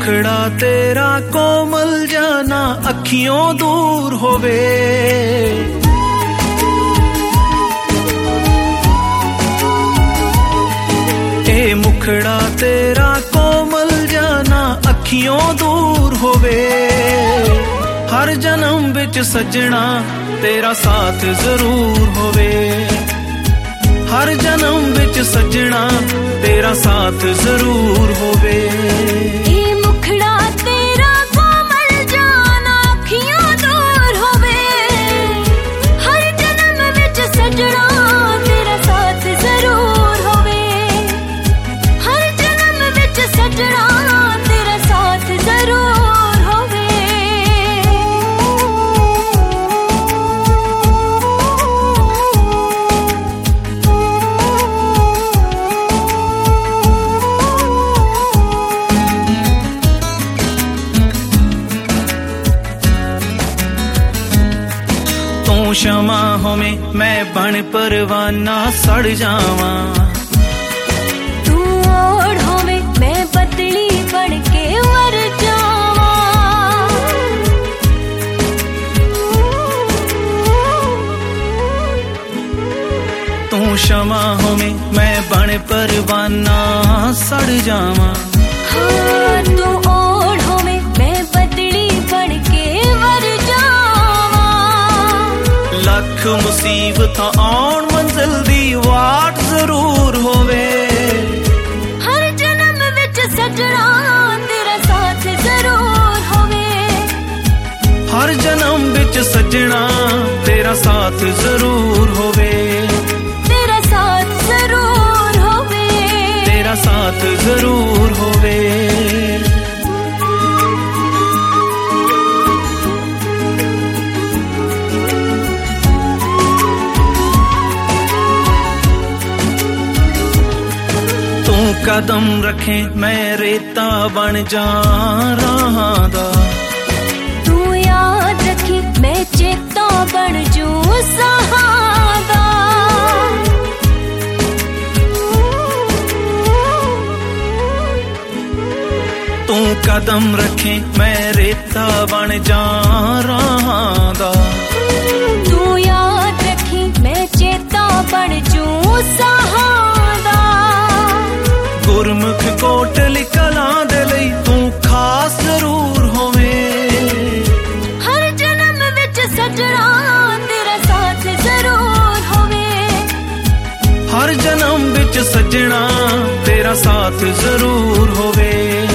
मुखड़ा तेरा कोमल जाना अखियों दूर होवे, ए मुखड़ा तेरा कोमल जाना अखियों दूर होवे। हर जन्म विच सजना तेरा साथ जरूर होवे, हर जन्म विच सजना तेरा साथ जरूर होवे। ए मुखड़ा तेरा कोमल जाना अखियों दूर होवे, हर जन्म विच सजना तेरा साथ जरूर होवे, हर जन्म विच सजना तेरा साथ जरूर होवे। तू शमा होवे मैं बन परवाना सड़ जावा, तू ओढ़ होवे मैं बदली बन के मर जावा। तू शमा होवे मैं बन परवाना सड़ जावा। हाँ तू ओढ़ होवे मैं बदली बन के मर जावा। लख मुसीबत आउण मंजिल दी वाट जरूर होवे, हर जन्म विच सजना तेरा साथ जरूर होवे, हर जन्म विच सजना तेरा साथ जरूर होवे, तेरा साथ जरूर होवे, तेरा साथ जरूर होवे। तू कदम रखे मैं रेता बन जा राहां दा, तू याद रखी मैं चेता बन जू सहादा। तू कदम रखे मैं रेता बन जा राहां दा, तू याद रखी मैं चेता बन जू सहादा। गुरमुख कोटली कलां दे लई तू खास जरूर होवे, हर जन्म विच सजना तेरा साथ जरूर होवे, हर जन्म विच सजना तेरा साथ जरूर होवे।